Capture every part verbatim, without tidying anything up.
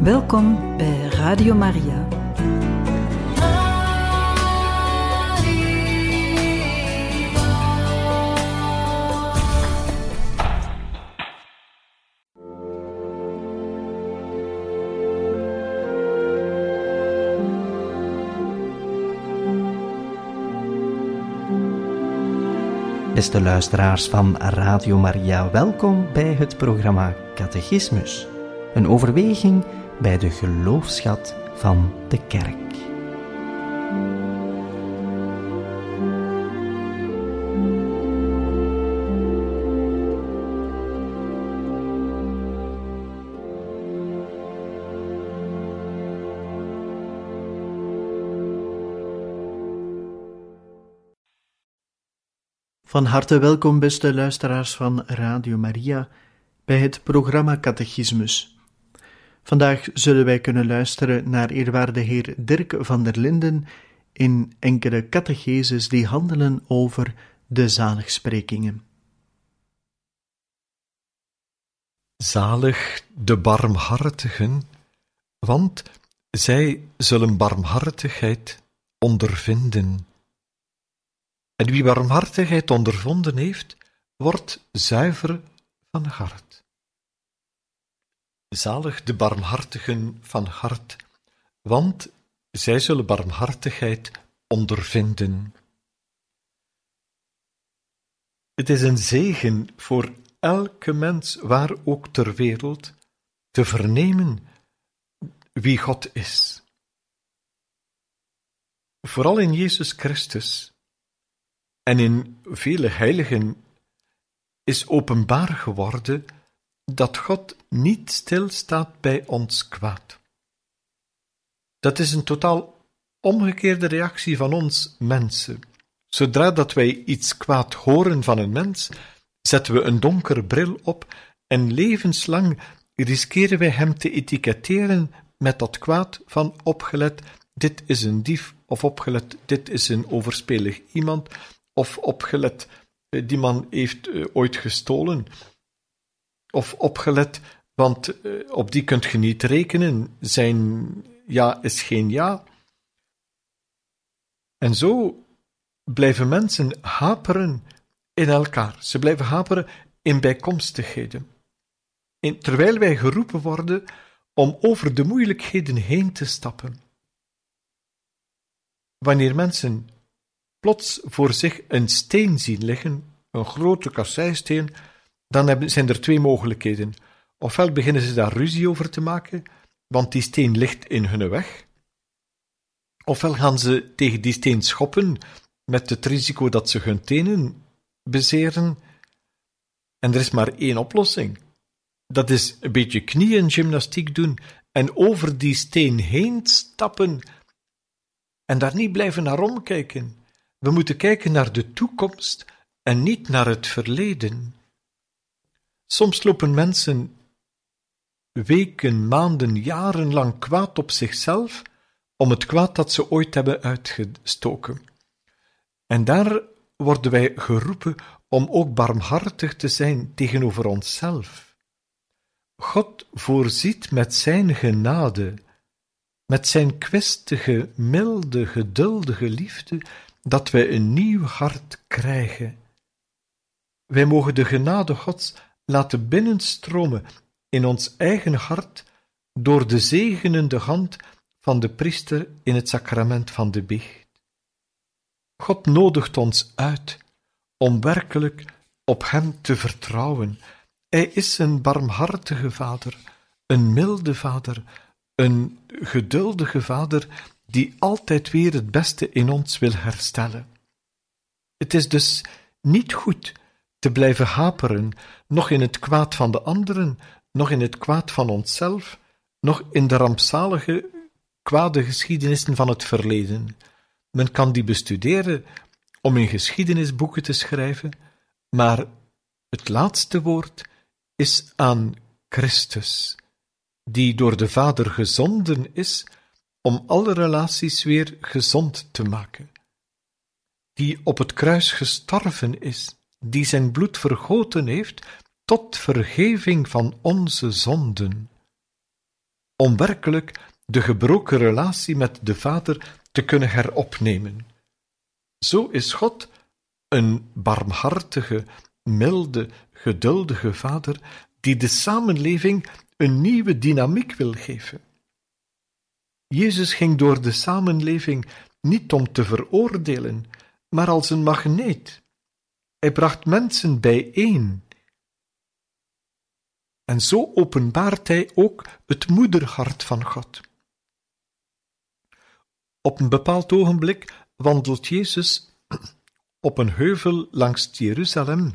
Welkom bij Radio Maria. Beste luisteraars van Radio Maria, welkom bij het programma Catechismus. Een overweging bij de geloofsschat van de Kerk. Van harte welkom, beste luisteraars van Radio Maria, bij het programma Catechismus. Vandaag zullen wij kunnen luisteren naar eerwaarde heer Dirk van der Linden in enkele catecheses die handelen over de zaligsprekingen. Zalig de barmhartigen, want zij zullen barmhartigheid ondervinden. En wie barmhartigheid ondervonden heeft, wordt zuiver van hart. Zalig de barmhartigen van hart, want zij zullen barmhartigheid ondervinden. Het is een zegen voor elke mens, waar ook ter wereld, te vernemen wie God is. Vooral in Jezus Christus en in vele heiligen is openbaar geworden dat God niet stilstaat bij ons kwaad. Dat is een totaal omgekeerde reactie van ons mensen. Zodra dat wij iets kwaad horen van een mens, zetten we een donkere bril op en levenslang riskeren wij hem te etiketteren met dat kwaad van opgelet, dit is een dief, of opgelet, dit is een overspelig iemand, of opgelet, die man heeft uh, ooit gestolen. Of opgelet, want uh, op die kunt je niet rekenen. Zijn ja is geen ja. En zo blijven mensen haperen in elkaar. Ze blijven haperen in bijkomstigheden. En terwijl wij geroepen worden om over de moeilijkheden heen te stappen. Wanneer mensen plots voor zich een steen zien liggen, een grote kasseisteen, dan hebben, zijn er twee mogelijkheden. Ofwel beginnen ze daar ruzie over te maken, want die steen ligt in hun weg. Ofwel gaan ze tegen die steen schoppen, met het risico dat ze hun tenen bezeren. En er is maar één oplossing. Dat is een beetje kniëngymnastiek doen en over die steen heen stappen en daar niet blijven naar omkijken. We moeten kijken naar de toekomst en niet naar het verleden. Soms lopen mensen weken, maanden, jarenlang kwaad op zichzelf om het kwaad dat ze ooit hebben uitgestoken. En daar worden wij geroepen om ook barmhartig te zijn tegenover onszelf. God voorziet met zijn genade, met zijn kwistige, milde, geduldige liefde, dat wij een nieuw hart krijgen. Wij mogen de genade Gods laten binnenstromen in ons eigen hart door de zegenende hand van de priester in het sacrament van de biecht. God nodigt ons uit om werkelijk op hem te vertrouwen. Hij is een barmhartige vader, een milde vader, een geduldige vader die altijd weer het beste in ons wil herstellen. Het is dus niet goed te blijven haperen, nog in het kwaad van de anderen, nog in het kwaad van onszelf, nog in de rampzalige, kwade geschiedenissen van het verleden. Men kan die bestuderen om in geschiedenisboeken te schrijven, maar het laatste woord is aan Christus, die door de Vader gezonden is om alle relaties weer gezond te maken, die op het kruis gestorven is, die zijn bloed vergoten heeft tot vergeving van onze zonden. om werkelijk de gebroken relatie met de Vader te kunnen heropnemen. Zo is God een barmhartige, milde, geduldige Vader die de samenleving een nieuwe dynamiek wil geven. Jezus ging door de samenleving niet om te veroordelen, maar als een magneet. Hij bracht mensen bijeen. En zo openbaart hij ook het moederhart van God. Op een bepaald ogenblik wandelt Jezus op een heuvel langs Jeruzalem.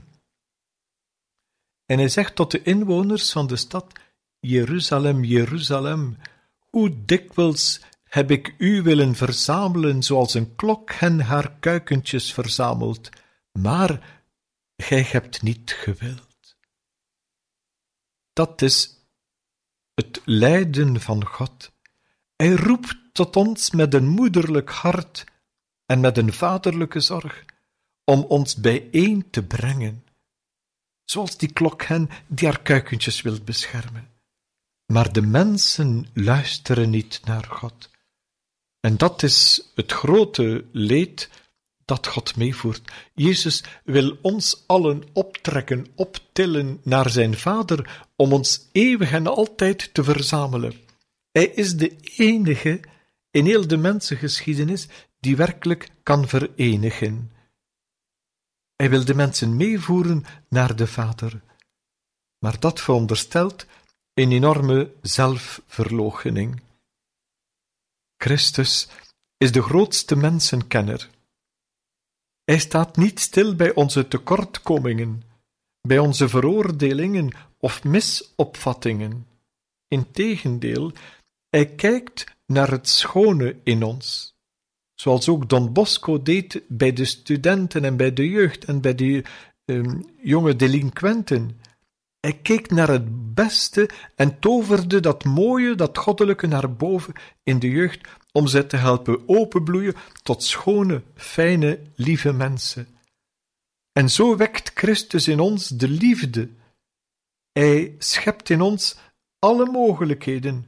En hij zegt tot de inwoners van de stad: Jeruzalem, Jeruzalem, hoe dikwijls heb ik u willen verzamelen, zoals een klokhen haar kuikentjes verzamelt, maar gij hebt niet gewild. Dat is het lijden van God. Hij roept tot ons met een moederlijk hart en met een vaderlijke zorg, om ons bijeen te brengen, zoals die klokhen die haar kuikentjes wil beschermen. Maar de mensen luisteren niet naar God. En dat is het grote leed dat God meevoert. Jezus wil ons allen optrekken, optillen naar zijn Vader, om ons eeuwig en altijd te verzamelen. Hij is de enige in heel de mensengeschiedenis die werkelijk kan verenigen. Hij wil de mensen meevoeren naar de Vader. Maar dat veronderstelt een enorme zelfverloochening. Christus is de grootste mensenkenner. Hij staat niet stil bij onze tekortkomingen, bij onze veroordelingen of misopvattingen. Integendeel, hij kijkt naar het schone in ons, zoals ook Don Bosco deed bij de studenten en bij de jeugd en bij de um, jonge delinquenten. Hij keek naar het beste en toverde dat mooie, dat goddelijke naar boven in de jeugd, om ze te helpen openbloeien tot schone, fijne, lieve mensen. En zo wekt Christus in ons de liefde. Hij schept in ons alle mogelijkheden.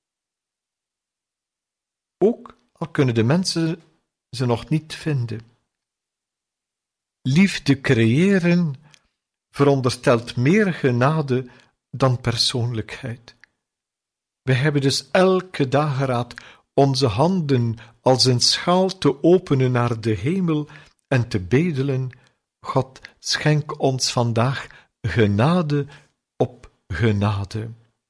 Ook al kunnen de mensen ze nog niet vinden. Liefde creëren veronderstelt meer genade dan persoonlijkheid. Wij hebben dus elke dageraad onze handen als een schaal te openen naar de hemel en te bedelen: God, schenk ons vandaag genade op genade.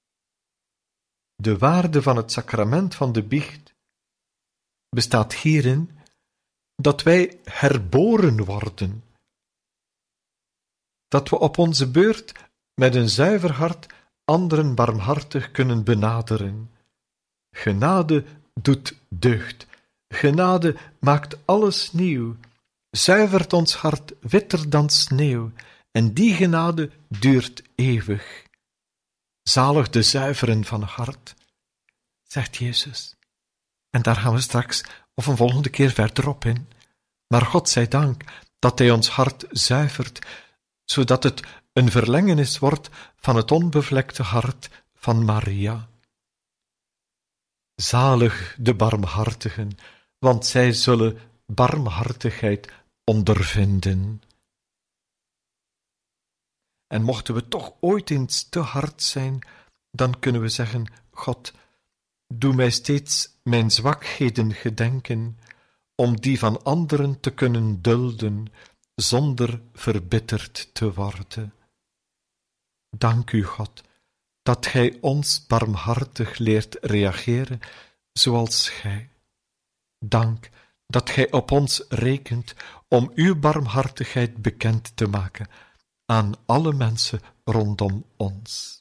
De waarde van het sacrament van de biecht bestaat hierin dat wij herboren worden. Dat we op onze beurt met een zuiver hart anderen barmhartig kunnen benaderen. Genade doet deugd. Genade maakt alles nieuw, zuivert ons hart witter dan sneeuw, en die genade duurt eeuwig. Zalig de zuiveren van hart, zegt Jezus. En daar gaan we straks of een volgende keer verder op in. Maar God zij dank dat Hij ons hart zuivert, zodat het een verlengenis wordt van het onbevlekte hart van Maria. Zalig de barmhartigen, want zij zullen barmhartigheid ondervinden. En mochten we toch ooit eens te hard zijn, dan kunnen we zeggen: God, doe mij steeds mijn zwakheden gedenken, om die van anderen te kunnen dulden, zonder verbitterd te worden. Dank u, God, dat Gij ons barmhartig leert reageren zoals Gij. Dank dat Gij op ons rekent om uw barmhartigheid bekend te maken aan alle mensen rondom ons.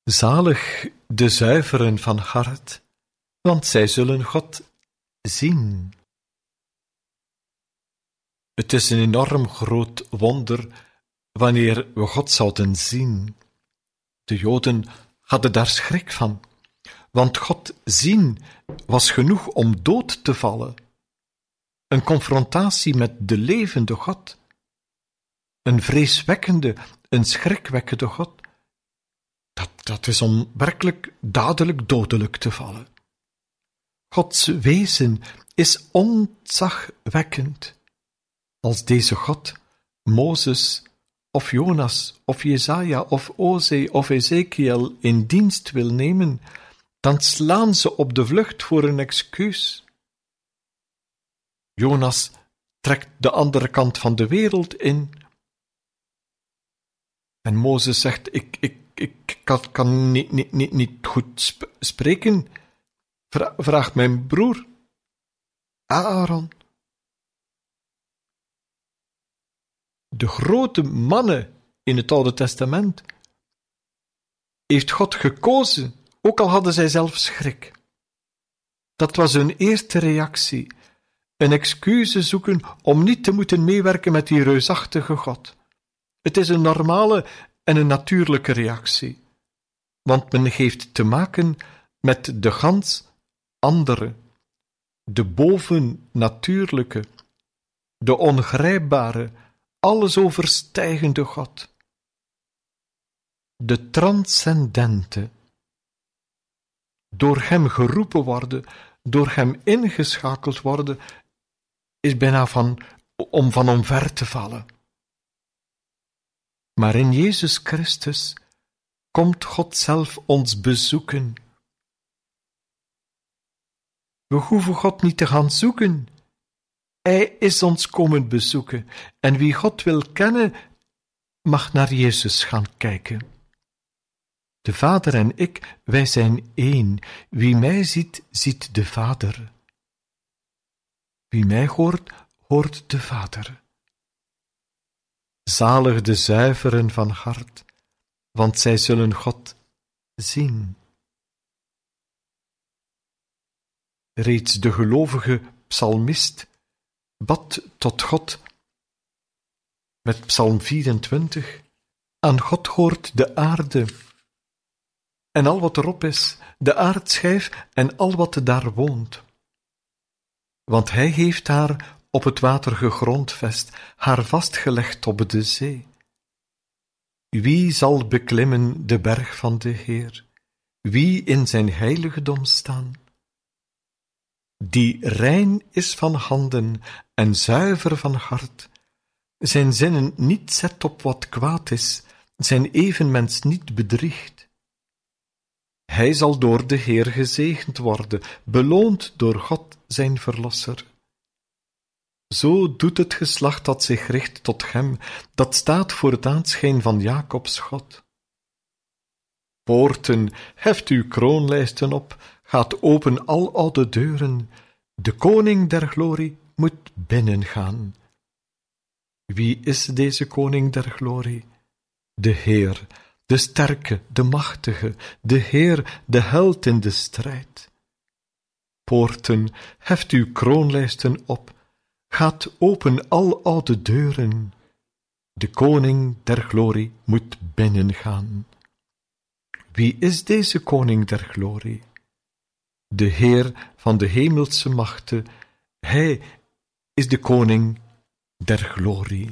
Zalig de zuiveren van hart, want zij zullen God zien. Het is een enorm groot wonder wanneer we God zouden zien. De Joden hadden daar schrik van, want God zien was genoeg om dood te vallen. Een confrontatie met de levende God. Een vreeswekkende, een schrikwekkende God. Dat, dat is om werkelijk dadelijk dodelijk te vallen. Gods wezen is ontzagwekkend. Als deze God Mozes of Jonas of Jesaja of Ozee of Ezekiel in dienst wil nemen, dan slaan ze op de vlucht voor een excuus. Jonas trekt de andere kant van de wereld in. En Mozes zegt, ik, ik, ik kan, kan niet, niet, niet, niet goed sp- spreken. Vra- vraagt mijn broer Aaron. De grote mannen in het Oude Testament heeft God gekozen, ook al hadden zij zelf schrik. Dat was hun eerste reactie. Een excuus zoeken om niet te moeten meewerken met die reusachtige God. Het is een normale en een natuurlijke reactie, want men heeft te maken met de gans andere, de bovennatuurlijke, de ongrijpbare, alles overstijgende God. De transcendente. Door hem geroepen worden, door hem ingeschakeld worden, is bijna van, om van omver te vallen. Maar in Jezus Christus komt God zelf ons bezoeken. We hoeven God niet te gaan zoeken. Hij is ons komen bezoeken. En wie God wil kennen, mag naar Jezus gaan kijken. De Vader en ik, wij zijn één. Wie mij ziet, ziet de Vader. Wie mij hoort, hoort de Vader. Zalig de zuiveren van hart, want zij zullen God zien. Reeds de gelovige psalmist bad tot God met psalm vierentwintig. Aan God hoort de aarde en al wat erop is, de aardschijf en al wat daar woont. Want hij heeft haar op het water gegrondvest, haar vastgelegd op de zee. Wie zal beklimmen de berg van de Heer? Wie in zijn heiligdom staan? Die rein is van handen en zuiver van hart, zijn zinnen niet zet op wat kwaad is, zijn evenmens niet bedriegt. Hij zal door de Heer gezegend worden, beloond door God zijn verlosser. Zo doet het geslacht dat zich richt tot hem, dat staat voor het aanschijn van Jacobs God. Poorten, heft uw kroonlijsten op, gaat open al oude deuren, de koning der glorie moet binnengaan. Wie is deze koning der glorie? De Heer, de sterke, de machtige, de Heer, de held in de strijd. Poorten, heft uw kroonlijsten op, gaat open al oude deuren, de koning der glorie moet binnengaan. Wie is deze koning der glorie? De Heer van de hemelse machten, hij is de koning der glorie.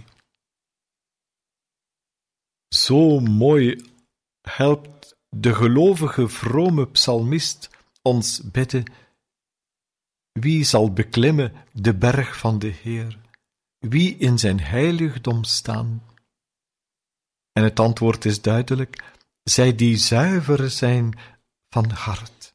Zo mooi helpt de gelovige vrome psalmist ons bidden: wie zal beklimmen de berg van de Heer? Wie in zijn heiligdom staan? En het antwoord is duidelijk: zij die zuiver zijn van hart.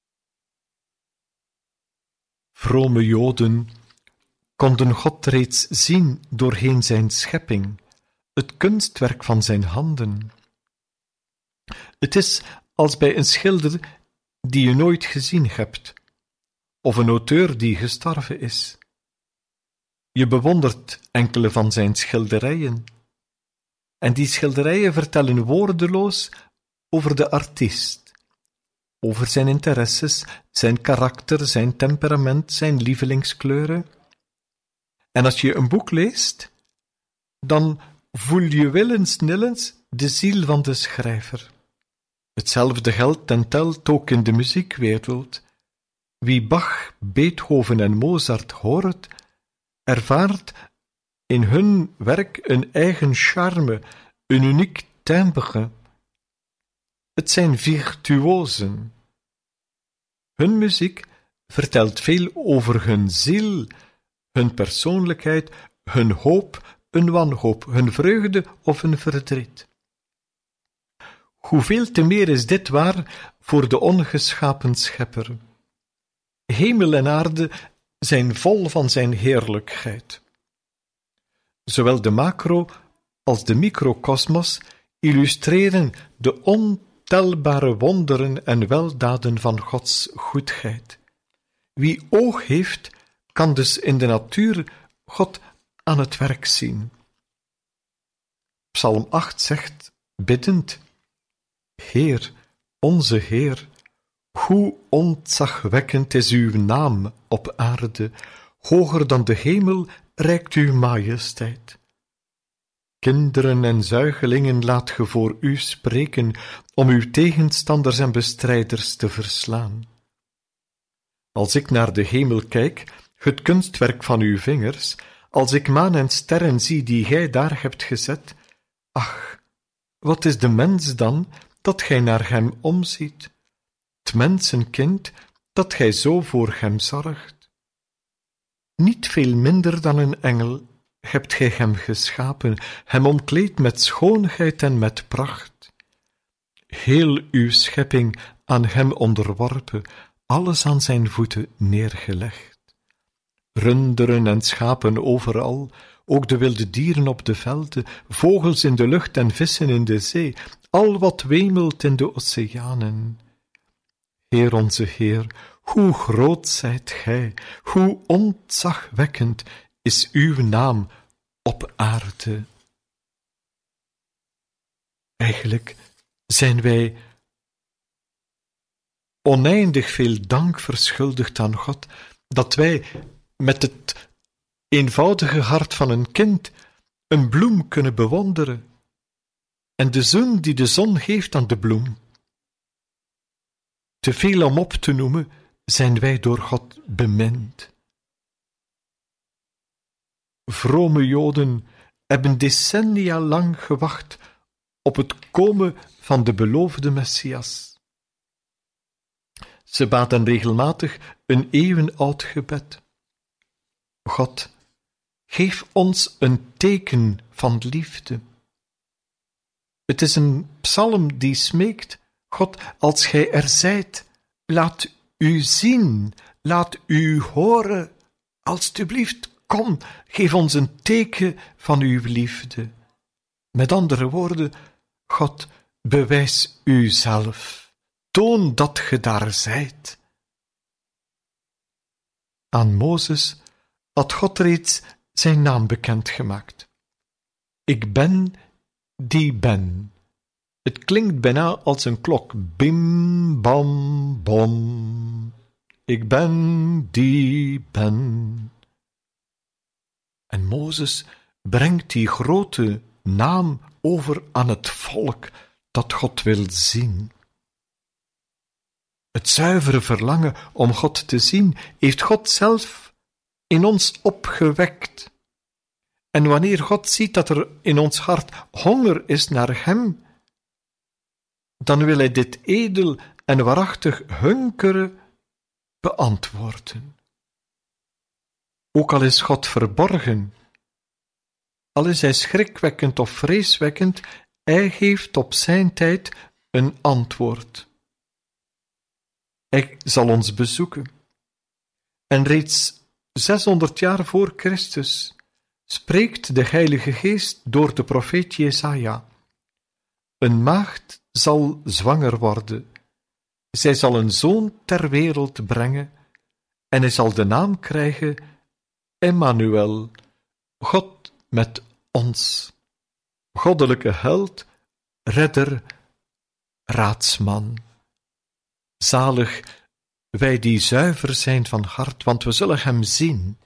Vrome Joden konden God reeds zien doorheen zijn schepping, het kunstwerk van zijn handen. Het is als bij een schilder die je nooit gezien hebt, of een auteur die gestorven is. Je bewondert enkele van zijn schilderijen, en die schilderijen vertellen woordeloos, over de artiest, over zijn interesses, zijn karakter, zijn temperament, zijn lievelingskleuren. En als je een boek leest, dan voel je willens-nillens de ziel van de schrijver. Hetzelfde geldt en telt ook in de muziekwereld. Wie Bach, Beethoven en Mozart hoort, ervaart in hun werk een eigen charme, een uniek timbre. Het zijn virtuosen. Hun muziek vertelt veel over hun ziel, hun persoonlijkheid, hun hoop, hun wanhoop, hun vreugde of hun verdriet. Hoeveel te meer is dit waar voor de ongeschapen schepper. Hemel en aarde zijn vol van zijn heerlijkheid. Zowel de macro- als de microkosmos illustreren de ontelbare wonderen en weldaden van Gods goedheid. Wie oog heeft, kan dus in de natuur God aan het werk zien. Psalm acht zegt, biddend, Heer, onze Heer, hoe ontzagwekkend is uw naam op aarde, hoger dan de hemel reikt uw majesteit. Kinderen en zuigelingen laat ge voor u spreken, om uw tegenstanders en bestrijders te verslaan. Als ik naar de hemel kijk, het kunstwerk van uw vingers, als ik maan en sterren zie die gij daar hebt gezet, ach, wat is de mens dan, dat gij naar hem omziet? Het mensenkind, dat gij zo voor hem zorgt. Niet veel minder dan een engel hebt gij hem geschapen, hem omkleed met schoonheid en met pracht. Heel uw schepping aan hem onderworpen, alles aan zijn voeten neergelegd. Runderen en schapen overal, ook de wilde dieren op de velden, vogels in de lucht en vissen in de zee, al wat wemelt in de oceanen. Heer onze Heer, hoe groot zijt gij, hoe ontzagwekkend is uw naam op aarde. Eigenlijk zijn wij oneindig veel dank verschuldigd aan God, dat wij met het eenvoudige hart van een kind een bloem kunnen bewonderen en de zoen die de zon geeft aan de bloem. Te veel om op te noemen, zijn wij door God bemind. Vrome Joden hebben decennia lang gewacht op het komen van de beloofde Messias. Ze baden regelmatig een eeuwenoud gebed. God, geef ons een teken van liefde. Het is een psalm die smeekt, God, als gij er zijt, laat u zien, laat u horen, alstublieft, kom, geef ons een teken van uw liefde. Met andere woorden, God, bewijs uzelf, toon dat ge daar zijt. Aan Mozes had God reeds zijn naam bekendgemaakt. Ik ben die ben. Het klinkt bijna als een klok. Bim, bam, bom. Ik ben die ben. En Mozes brengt die grote naam over aan het volk dat God wil zien. Het zuivere verlangen om God te zien heeft God zelf in ons opgewekt. En wanneer God ziet dat er in ons hart honger is naar hem, dan wil hij dit edel en waarachtig hunkeren beantwoorden. Ook al is God verborgen, al is hij schrikwekkend of vreeswekkend, hij geeft op zijn tijd een antwoord. Hij zal ons bezoeken. En reeds zeshonderd jaar voor Christus spreekt de Heilige Geest door de profeet Jesaja. Een maagd zal zwanger worden. Zij zal een zoon ter wereld brengen en hij zal de naam krijgen Emmanuel, God met ons. Goddelijke held, redder, raadsman. Zalig wij die zuiver zijn van hart, want we zullen hem zien.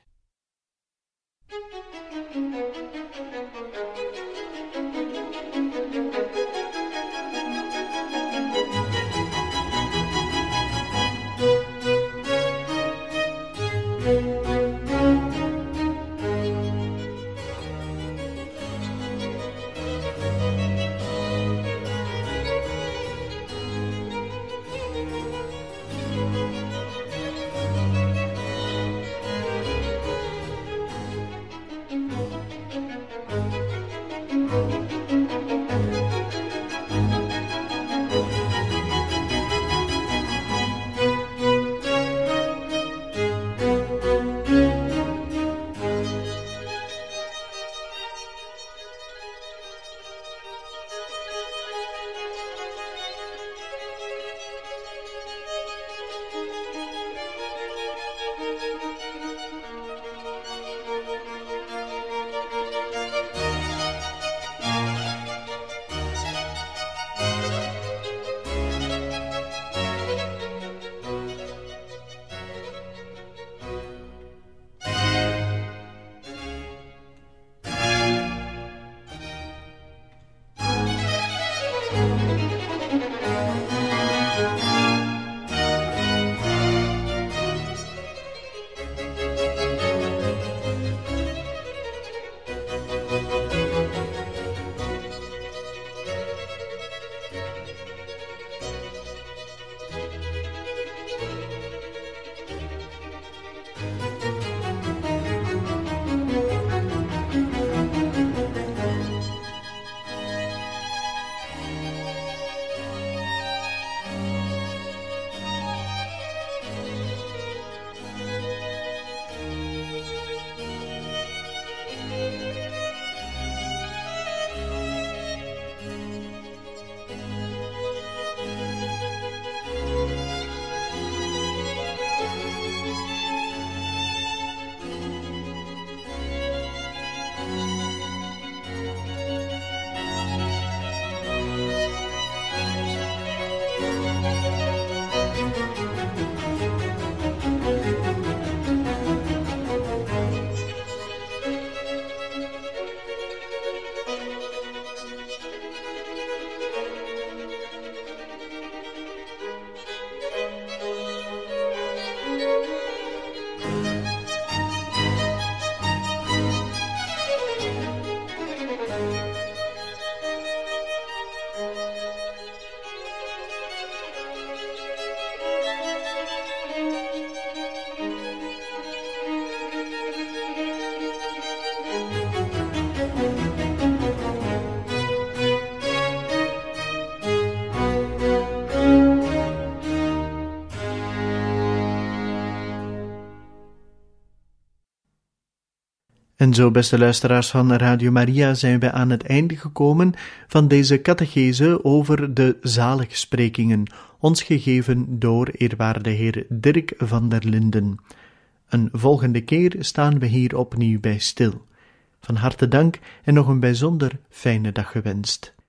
En zo, beste luisteraars van Radio Maria, zijn we aan het einde gekomen van deze catechese over de zaligsprekingen, ons gegeven door eerwaarde heer Dirk van der Linden. Een volgende keer staan we hier opnieuw bij stil. Van harte dank en nog een bijzonder fijne dag gewenst.